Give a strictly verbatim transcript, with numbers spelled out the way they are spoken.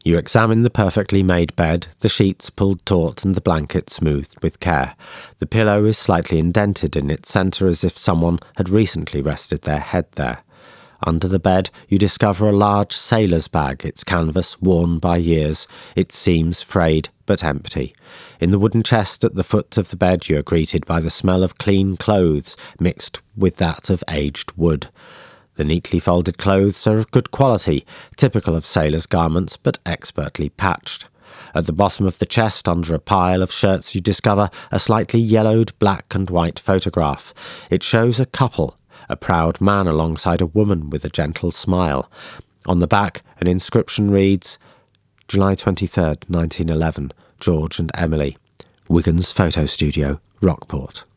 You examine the perfectly made bed, the sheets pulled taut and the blanket smoothed with care. The pillow is slightly indented in its centre as if someone had recently rested their head there. Under the bed, you discover a large sailor's bag, its canvas worn by years, its seams frayed but empty. In the wooden chest at the foot of the bed, you are greeted by the smell of clean clothes mixed with that of aged wood. The neatly folded clothes are of good quality, typical of sailors' garments, but expertly patched. At the bottom of the chest, under a pile of shirts, you discover a slightly yellowed black and white photograph. It shows a couple, a proud man alongside a woman with a gentle smile. On the back, an inscription reads, July twenty-third, nineteen eleven, George and Emily. Wiggins Photo Studio, Rockport.